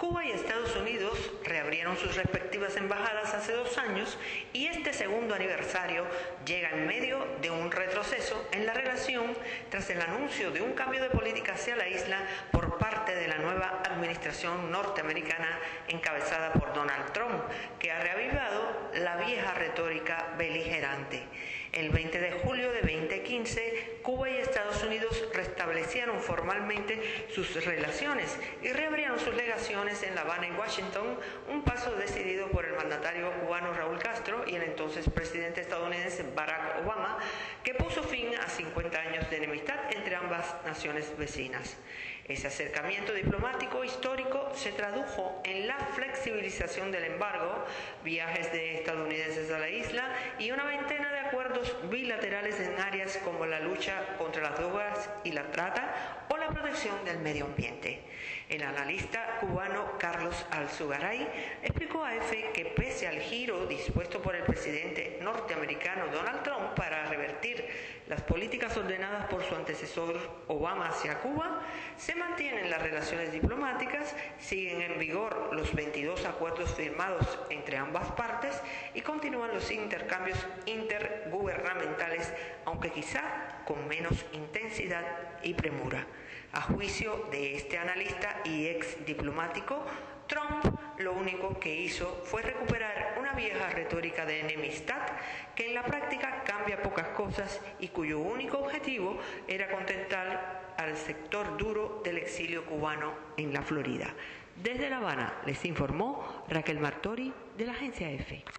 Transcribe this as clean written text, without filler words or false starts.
Cuba y Estados Unidos reabrieron sus respectivas embajadas hace 2 años y este segundo aniversario llega en medio de un retroceso en la relación tras el anuncio de un cambio de política hacia la isla por parte de la nueva administración norteamericana encabezada por Donald Trump, que ha reavivado la vieja retórica beligerante. El 20 de julio de 2015, Cuba y Estados Unidos restablecieron formalmente sus relaciones y reabrieron sus legaciones en La Habana y Washington, un paso decidido por el mandatario cubano Raúl Castro y el entonces presidente estadounidense Barack Obama, que puso fin a 50 años de enemistad entre ambas naciones vecinas. Ese acercamiento diplomático histórico se tradujo en la flexibilización del embargo, viajes de estadounidenses a la isla y una veintena de acuerdos bilaterales en áreas como la lucha contra las drogas y la trata o la protección del medio ambiente. El analista cubano Carlos Alzugaray explicó a EFE que pese al giro dispuesto por el presidente norteamericano Donald Trump para revertir las políticas ordenadas por su antecesor Obama hacia Cuba, se mantienen las relaciones diplomáticas, siguen en vigor los 22 acuerdos firmados entre ambas partes y continúan los intercambios intergubernamentales, aunque quizá con menos intensidad y premura. A juicio de este analista y ex diplomático, Trump lo único que hizo fue recuperar una vieja retórica de enemistad que en la práctica cambia pocas cosas y cuyo único objetivo era contentar al sector duro del exilio cubano en la Florida. Desde La Habana les informó Raquel Martori de la agencia EFE.